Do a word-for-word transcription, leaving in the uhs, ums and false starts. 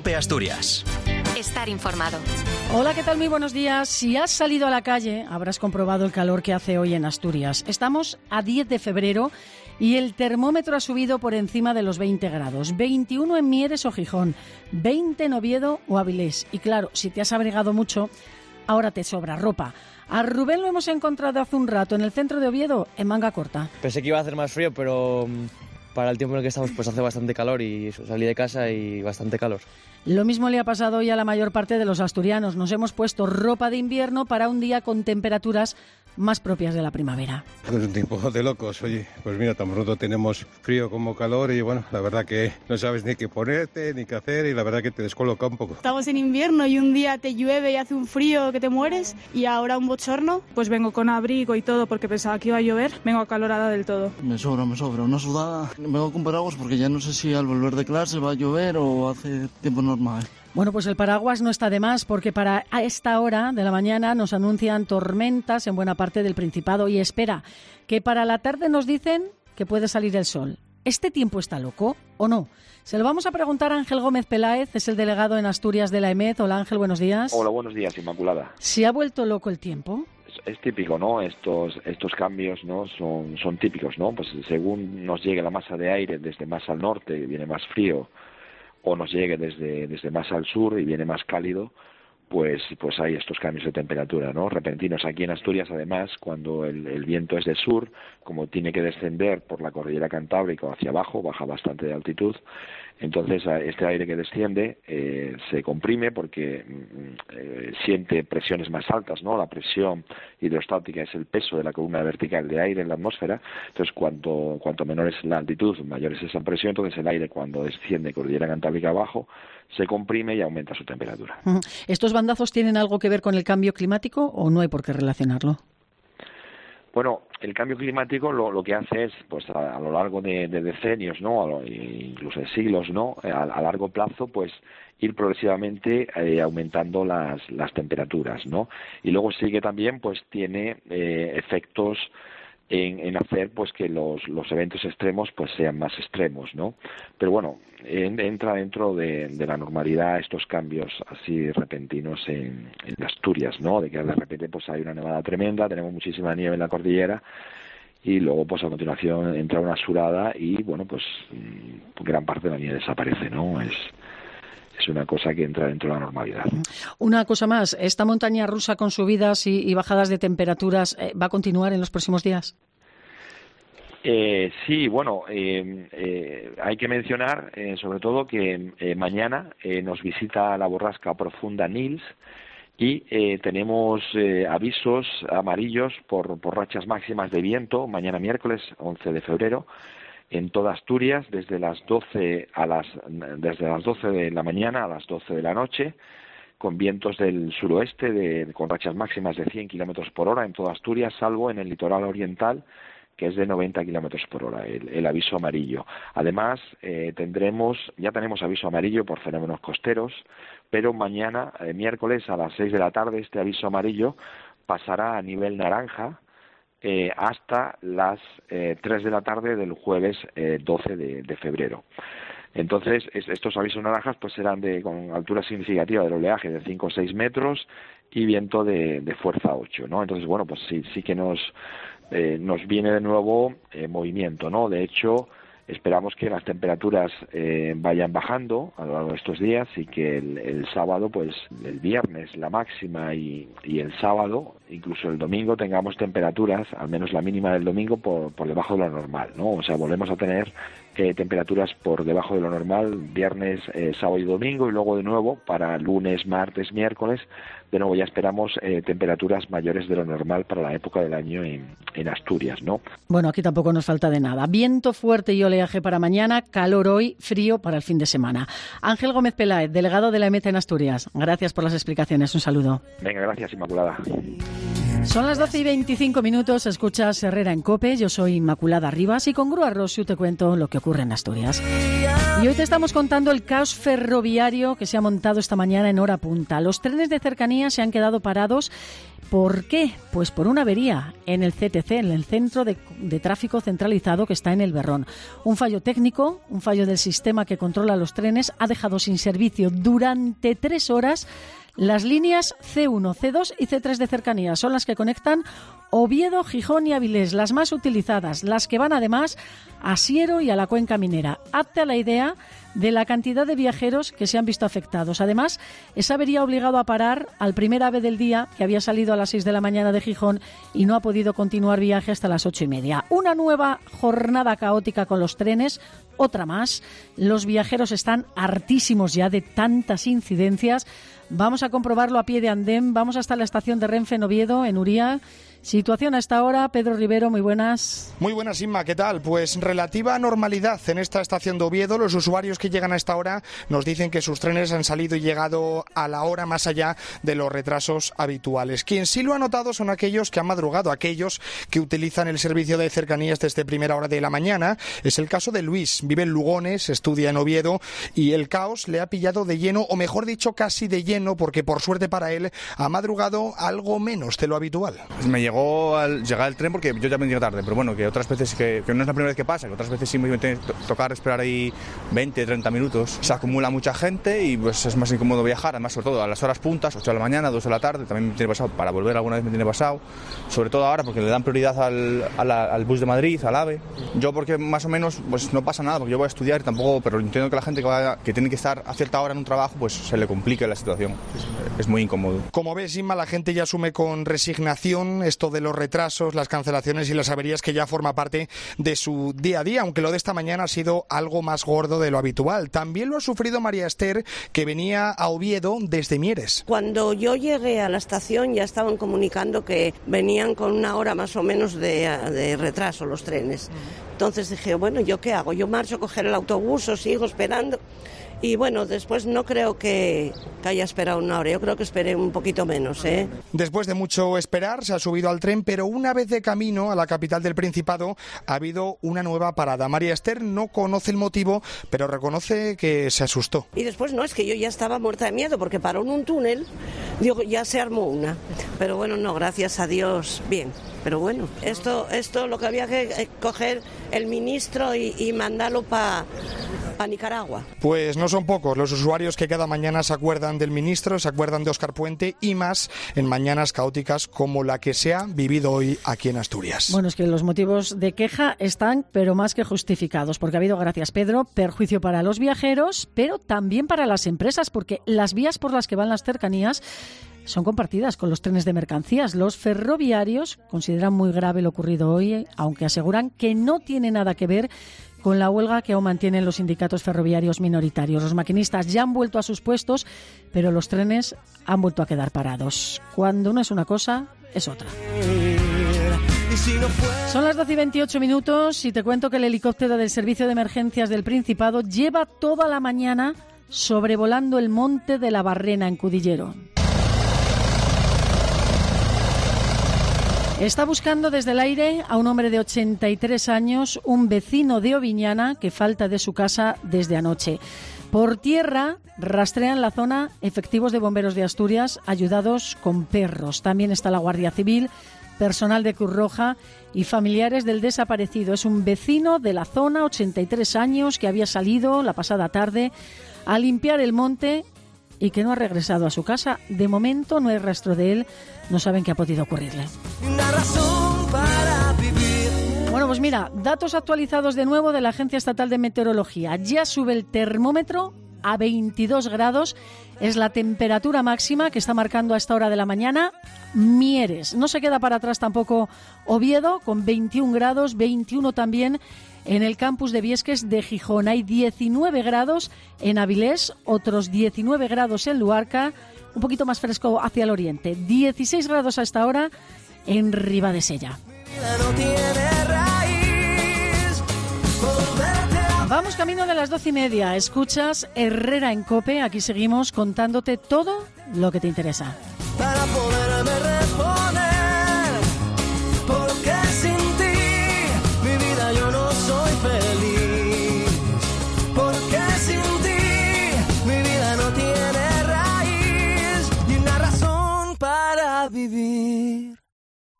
COPE Asturias. Estar informado. Hola, ¿qué tal? Muy buenos días. Si has salido a la calle, habrás comprobado el calor que hace hoy en Asturias. Estamos a diez de febrero y el termómetro ha subido por encima de los veinte grados. veintiuno en Mieres o Gijón, veinte en Oviedo o Avilés. Y claro, si te has abrigado mucho, ahora te sobra ropa. A Rubén lo hemos encontrado hace un rato en el centro de Oviedo, en manga corta. Pensé que iba a hacer más frío, pero para el tiempo en el que estamos pues hace bastante calor y salí de casa y bastante calor. Lo mismo le ha pasado hoy a la mayor parte de los asturianos. Nos hemos puesto ropa de invierno para un día con temperaturas más propias de la primavera. Es un tiempo de locos, oye, pues mira, tan pronto tenemos frío como calor y bueno, la verdad que no sabes ni qué ponerte, ni qué hacer y la verdad que te descoloca un poco. Estamos en invierno y un día te llueve y hace un frío que te mueres y ahora un bochorno. Pues vengo con abrigo y todo porque pensaba que iba a llover, vengo acalorada del todo. Me sobra, me sobra, una sudada. Vengo con paraguas porque ya no sé si al volver de clase va a llover o hace tiempo normal. Bueno, pues el paraguas no está de más porque para esta hora de la mañana nos anuncian tormentas en buena parte del Principado y espera que para la tarde nos dicen que puede salir el sol. ¿Este tiempo está loco o no? Se lo vamos a preguntar a Ángel Gómez Peláez, es el delegado en Asturias de la E M E D. Hola Ángel, buenos días. Hola, buenos días, Inmaculada. ¿Se ha vuelto loco el tiempo? Es, es típico, ¿no? Estos estos cambios, ¿no? Son, son típicos, ¿no? Pues según nos llegue la masa de aire desde más al norte, viene más frío, o nos llegue desde, desde más al sur y viene más cálido, pues pues hay estos cambios de temperatura, ¿no? Repentinos. Aquí en Asturias, además, cuando el, el viento es de sur, como tiene que descender por la cordillera Cantábrica hacia abajo, baja bastante de altitud, entonces este aire que desciende eh, se comprime porque eh, siente presiones más altas, ¿no? La presión hidrostática es el peso de la columna vertical de aire en la atmósfera, entonces cuanto, cuanto menor es la altitud, mayor es esa presión, entonces el aire cuando desciende cordillera Cantábrica abajo se comprime y aumenta su temperatura. ¿Estos bandazos tienen algo que ver con el cambio climático o no hay por qué relacionarlo? Bueno, el cambio climático lo, lo que hace es, pues a, a lo largo de, de decenios, ¿no? A lo, incluso de siglos, ¿no? A, a largo plazo, pues ir progresivamente eh, aumentando las, las temperaturas, ¿no? Y luego sigue también, pues tiene eh, efectos en, en hacer, pues que los, los eventos extremos, pues sean más extremos, ¿no? Pero bueno, en, entra dentro de, de la normalidad estos cambios así repentinos en, en Asturias, ¿no? De que de repente pues hay una nevada tremenda, tenemos muchísima nieve en la cordillera y luego pues a continuación entra una surada y bueno pues gran parte de la nieve desaparece, ¿no? Es es una cosa que entra dentro de la normalidad. Una cosa más, ¿esta montaña rusa con subidas y, y bajadas de temperaturas eh, va a continuar en los próximos días? Eh, sí, bueno, eh, eh, hay que mencionar eh, sobre todo que eh, mañana eh, nos visita la borrasca profunda Nils y eh, tenemos eh, avisos amarillos por, por rachas máximas de viento mañana miércoles once de febrero en toda Asturias desde las doce a las desde las doce de la mañana a las doce de la noche, con vientos del suroeste de, con rachas máximas de cien kilómetros por hora en toda Asturias, salvo en el litoral oriental, que es de noventa kilómetros por hora, el, el aviso amarillo. Además, eh, tendremos, ya tenemos aviso amarillo por fenómenos costeros, pero mañana, eh, miércoles, a las seis de la tarde, este aviso amarillo pasará a nivel naranja, Eh, hasta las eh, tres de la tarde del jueves eh, doce de, de febrero. Entonces, es, estos avisos naranjas pues serán de con altura significativa del oleaje de cinco o seis metros y viento de, de fuerza ocho, ¿no? Entonces, bueno, pues sí, sí que nos, eh, nos viene de nuevo eh, movimiento, ¿no? De hecho, esperamos que las temperaturas eh, vayan bajando a lo largo de estos días y que el, el sábado, pues el viernes la máxima y, y el sábado, incluso el domingo, tengamos temperaturas, al menos la mínima del domingo, por, por debajo de lo normal, ¿no? O sea, volvemos a tener eh, temperaturas por debajo de lo normal viernes, eh, sábado y domingo, y luego de nuevo para lunes, martes, miércoles, de nuevo ya esperamos eh, temperaturas mayores de lo normal para la época del año en, en Asturias, ¿no? Bueno, aquí tampoco nos falta de nada. Viento fuerte y oleaje para mañana, calor hoy, frío para el fin de semana. Ángel Gómez Peláez, delegado de la E M E D en Asturias. Gracias por las explicaciones. Un saludo. Venga, gracias, Inmaculada. Son las doce y veinticinco minutos, escuchas Herrera en COPE, yo soy Inmaculada Rivas y con Grúa Rossi te cuento lo que ocurre en Asturias. Y hoy te estamos contando el caos ferroviario que se ha montado esta mañana en hora punta. Los trenes de cercanía se han quedado parados. ¿Por qué? Pues por una avería en el C T C, en el Centro de, de Tráfico Centralizado que está en El Berrón. Un fallo técnico, un fallo del sistema que controla los trenes, ha dejado sin servicio durante tres horas las líneas C uno, C dos y C tres de cercanía. Son las que conectan Oviedo, Gijón y Avilés, las más utilizadas, las que van además a Siero y a la Cuenca Minera. Hazte a la idea de la cantidad de viajeros que se han visto afectados. Además, esa avería ha obligado a parar al primer AVE del día, que había salido a las seis de la mañana de Gijón y no ha podido continuar viaje hasta las ocho y media. Una nueva jornada caótica con los trenes, otra más. Los viajeros están hartísimos ya de tantas incidencias. Vamos a comprobarlo a pie de andén. Vamos hasta la estación de Renfe en Oviedo, en Uría. Situación hasta ahora, Pedro Rivero, muy buenas. Muy buenas, Inma, ¿qué tal? Pues relativa normalidad en esta estación de Oviedo. Los usuarios que llegan a esta hora nos dicen que sus trenes han salido y llegado a la hora más allá de los retrasos habituales. Quien sí lo ha notado son aquellos que han madrugado, aquellos que utilizan el servicio de cercanías desde primera hora de la mañana. Es el caso de Luis, vive en Lugones, estudia en Oviedo y el caos le ha pillado de lleno, o mejor dicho, casi de lleno, porque por suerte para él ha madrugado algo menos de lo habitual. Pues me llegó al llegar el tren porque yo ya me llegué tarde, pero bueno, que otras veces que, que no es la primera vez que pasa, que otras veces sí me tiene que tocar esperar ahí veinte, treinta minutos. Se acumula mucha gente y pues es más incómodo viajar, además sobre todo a las horas puntas, ocho de la mañana, dos de la tarde, también me tiene pasado, para volver alguna vez me tiene pasado, sobre todo ahora porque le dan prioridad al, al, al bus de Madrid, al AVE. Yo porque más o menos pues no pasa nada, porque yo voy a estudiar y tampoco, pero entiendo que la gente que, va, que tiene que estar a cierta hora en un trabajo, pues se le complica la situación, es, es muy incómodo. Como ves, Inma, la gente ya asume con resignación esto de los retrasos, las cancelaciones y las averías, que ya forma parte de su día a día, aunque lo de esta mañana ha sido algo más gordo de lo habitual. También lo ha sufrido María Esther, que venía a Oviedo desde Mieres. Cuando yo llegué a la estación ya estaban comunicando que venían con una hora más o menos de, de retraso los trenes. Entonces dije, bueno, ¿yo qué hago? ¿Yo marcho a coger el autobús o sigo esperando? Y bueno, después no creo que, que haya esperado una hora, yo creo que esperé un poquito menos, ¿eh? Después de mucho esperar, se ha subido al tren, pero una vez de camino a la capital del Principado ha habido una nueva parada. María Esther no conoce el motivo, pero reconoce que se asustó. Y después no, es que yo ya estaba muerta de miedo porque paró en un túnel, digo, ya se armó una. Pero bueno, no, gracias a Dios, bien. Pero bueno, esto, esto lo que había que coger el ministro y, y mandarlo para pa Nicaragua. Pues no son pocos los usuarios que cada mañana se acuerdan del ministro, se acuerdan de Óscar Puente y más en mañanas caóticas como la que se ha vivido hoy aquí en Asturias. Bueno, es que los motivos de queja están, pero más que justificados, porque ha habido, gracias Pedro, perjuicio para los viajeros, pero también para las empresas, porque las vías por las que van las cercanías son compartidas con los trenes de mercancías. Los ferroviarios consideran muy grave lo ocurrido hoy, aunque aseguran que no tiene nada que ver con la huelga que aún mantienen los sindicatos ferroviarios minoritarios. Los maquinistas ya han vuelto a sus puestos, pero los trenes han vuelto a quedar parados. Cuando no es una cosa, es otra. Son las doce y veintiocho minutos y te cuento que el helicóptero del Servicio de Emergencias del Principado lleva toda la mañana sobrevolando el monte de la Barrena en Cudillero. Está buscando desde el aire a un hombre de ochenta y tres años, un vecino de Oviñana que falta de su casa desde anoche. Por tierra rastrean la zona efectivos de bomberos de Asturias ayudados con perros. También está la Guardia Civil, personal de Cruz Roja y familiares del desaparecido. Es un vecino de la zona, ochenta y tres años, que había salido la pasada tarde a limpiar el monte y que no ha regresado a su casa. De momento no hay rastro de él, no saben qué ha podido ocurrirle. Bueno, pues mira, datos actualizados de nuevo de la Agencia Estatal de Meteorología. Ya sube el termómetro a veintidós grados, es la temperatura máxima que está marcando a esta hora de la mañana Mieres. No se queda para atrás tampoco Oviedo, con veintiún grados, veintiuno también en el campus de Viesques de Gijón. Hay diecinueve grados en Avilés, otros diecinueve grados en Luarca, un poquito más fresco hacia el oriente. dieciséis grados a esta hora en Ribadesella. Vamos camino de las doce y media. Escuchas Herrera en COPE. Aquí seguimos contándote todo lo que te interesa.